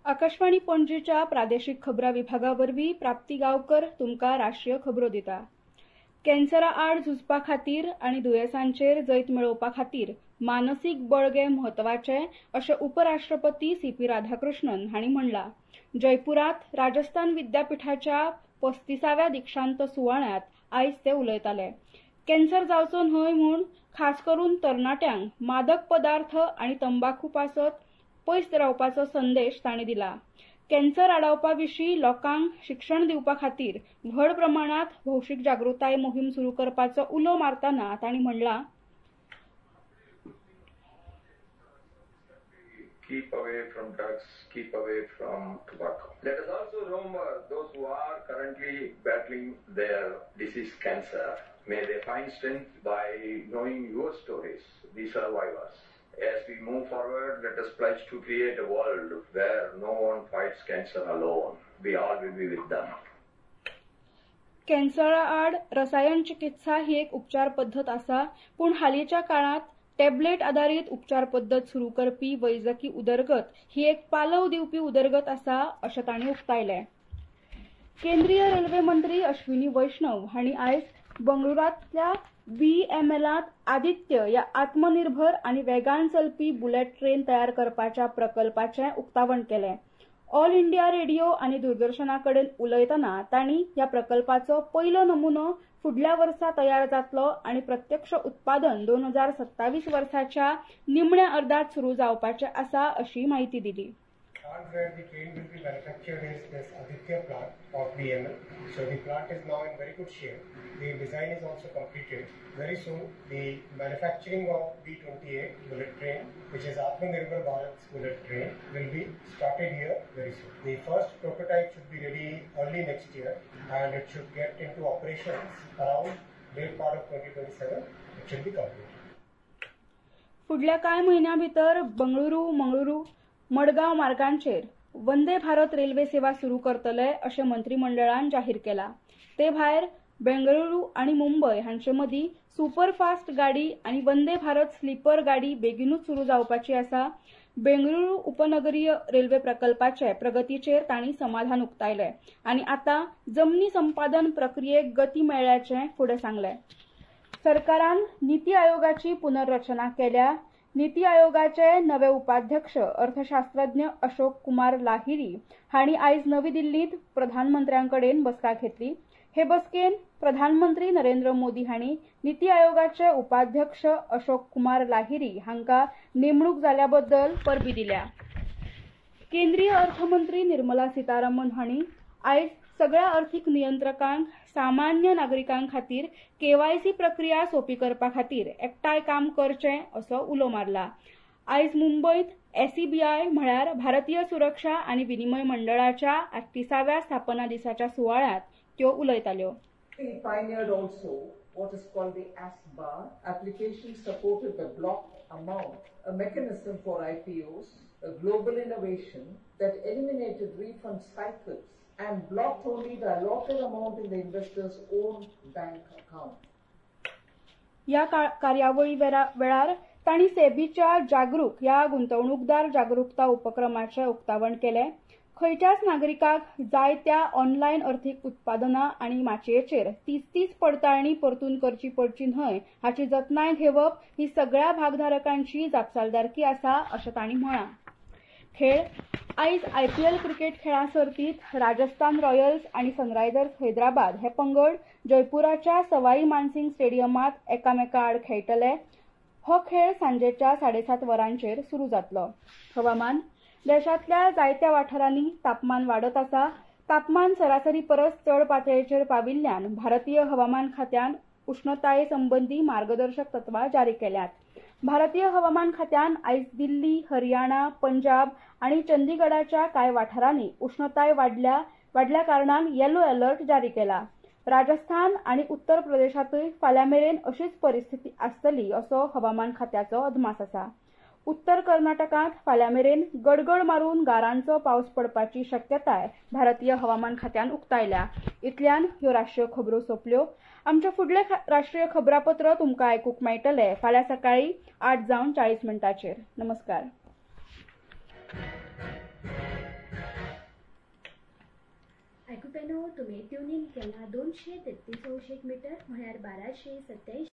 आकाशवाणी पणजीच्या प्रादेशीक खबरां विभागावरवीं प्राप्ती गांवकर तुमकां राष्ट्रीय खबरो दिता। कॅन्सरा आड झुजपा खातीर आनी दुयेंसांचेर जैत मेळोवपा खातीर मानसीक बळगें म्हत्वाचें अशें उपराष्ट्रपती सी.पी. राधाकृष्णन हांणी म्हणलां। जयपुरांत राजस्थान विद्यापीठाच्या 35व्या दीक्षांत सुवाळ्यांत आयज ते उलयताले। कॅन्सर जावचो न्हय म्हूण खास करून तरणाट्यांक मादक पदार्थ आनी तंबाखू पासत पयस रावपाचो संदेश तांणी दिला। कॅन्सर आडावपा विशीं लोकांक शिक्षण दिवपा खातीर व्हड प्रमाणांत भौशीक जागृताय मोहीम सुरू करपाचो उलो मारतना तांणी म्हणलां, keep away from drugs, keep away from tobacco. Let us also remember those who are currently battling their disease cancer. May they find strength by knowing your stories, the survivors. As we move forward, let us pledge to create a world where no one fights cancer alone. We all will be with them. कॅन्सरा आड रसायन चिकित्सा ही एक उपचार पद्दत आसा, पूण हालींच्या काळांत टॅबलेट आधारित उपचार पद्दत सुरू करपी वैजकी उदरगत ही एक पालव दिवपी उदरगत आसा अशें तांणी उक्तायलें। केंद्रीय रेल्वे मंत्री अश्विनी वैष्णव हांणी आयज बंगळुरांतल्या BEMLांत आदित्य ह्या आत्मनिर्भर आनी वेगान चलपी बुलेट ट्रेन तयार करपाच्या प्रकल्पाचें उक्तावण केलें। ऑल इंडिया रेडिओ आनी दूरदर्शनाकडेन उलयतना तांणी ह्या प्रकल्पाचो पयलो नमुनो फुडल्या वर्सा तयार जातलो आनी प्रत्यक्ष उत्पादन 2027 वर्साच्या निमण्या अर्दात सुरू जावपाचें आसा अशी माहिती दिली। Where the train will be manufactured is this Aditya plant of BEML. So the plant is now in very good shape. The design is also completed. Very soon, the manufacturing of B28 bullet train, which is Atmanirbhar Bharat's bullet train, will be started here very soon. The first prototype should be ready early next year, and it should get into operations around late part of 2027. It should be completed. फुडल्या कांय म्हयन्यां भितर बंगळुरू मडगांव मार्गांचेर Vande Bharat railway सेवा सुरू करतले अशें मंत्रिमंडळान जाहीर केलां। ते भायर बेंगळुरू आनी मुंबय हांचे मदीं सुपरफास्ट गाडी आनी वंदे भारत स्लीपर गाडी बेगीनूच सुरू जावपाची आसा। बेंगळुरू उपनगरीय रेल्वे प्रकल्पाचे प्रगतीचेर तांणी समाधान उक्तायलें आनी आतां जमनी संपादन प्रक्रियेक गती मेळ्ळ्याचें फुडें सांगलें। सरकारान नीती आयोगाची पुनर्रचना केल्या। नीती आयोगाचे नवे उपाध्यक्ष अर्थशास्त्रज्ञ अशोक कुमार लाहिरी हांणी आयज नवी दिल्लींत प्रधानमंत्र्यांकडेन बसका घेतली। हे बसकेन प्रधानमंत्री नरेंद्र मोदी हांणी नीती आयोगाचे उपाध्यक्ष अशोक कुमार लाहिरी हांकां नेमणूक जाल्ल्या बद्दल परबी दिल्या। केंद्रीय अर्थमंत्री निर्मला सीतारामन हांणी आयज सगळ्या अर्थीक नियंत्रकांक सामान्य नागरिकां खातीर KYC प्रक्रिया सोपी करपा खातीर एकठांय काम करचें असो उलो मारला। आयज मुंबयत SEBI म्हळ्यार भारतीय सुरक्षा आनी विनिमय मंडळाच्या 38व्या स्थापना दिसाच्या सुवाळ्यांत त्यो उलयताल्यो। We pioneered also what is called the ASBA, application supported by block amount, a mechanism for IPOs, a global innovation that eliminated refund cycles and blocked only the allotted amount in the investor's own bank account. या कार्यावळी वेळार तांणी सेबीच्या जागरूक ह्या गुंतवणूकदार जागरूकता उपक्रमाचे उक्तावण केलें। खंयच्याच नागरिकाक जाय त्या ऑनलायन अर्थीक उत्पादनां आनी माचयेचेर तीच पडताळणी परतून करची पडची न्हय हाची जतनाय घेवप ही सगळ्या भागधारकांची जापसालदारकी आसा अशें तांणी म्हळां। खेळ आयज IPL क्रिकेट खेळा सर्तीत राजस्थान रॉयल्स आनी सनरायझर्स हैदराबाद हे पंगड जयपुराच्या सवाई मानसिंग स्टेडियमात एकामेका आड खेळटले। हो खेळ सांजेच्या 7:30 वरांचेर सुरू जातलो। हवामान देशांतल्या जायत्या वाठारांनी तापमान वाडत आसा। तापमान सरासरी परस चड पातळेचेर पाविल्ल्यान भारतीय हवामान खात्यान उष्णताये संबंधी मार्गदर्शक तत्वां जारी केल्यात। भारतीय हवामान खात्यान आयज दिल्ली, हरियाणा, पंजाब आनी चंदीगडाच्या कांय वाठारांनी उष्णताय वाडल्या कारणान येलो अलर्ट जारी केला। राजस्थान आनी उत्तर प्रदेशातूय फाल्यां मेरेन अशीच परिस्थिती आसतली असो हवामान खात्याचो अदमास आसा। उत्तर कर्नाटकांत फाल्यां मेरेन गडगड मारून गारांचो पावस पडपाची शक्यताय भारतीय हवामान खात्यान उक्तायल्या। इतल्यान ह्यो राष्ट्रीय खबरो सोंपल्यो। आमचे फुडले राष्ट्रीय खबरापत्र तुमकां आयकूंक मेळटले फाल्यां सकाळीं 8:40 नमस्कार। ट्यून इन केला 233 मीटर म्हळ्यार 1287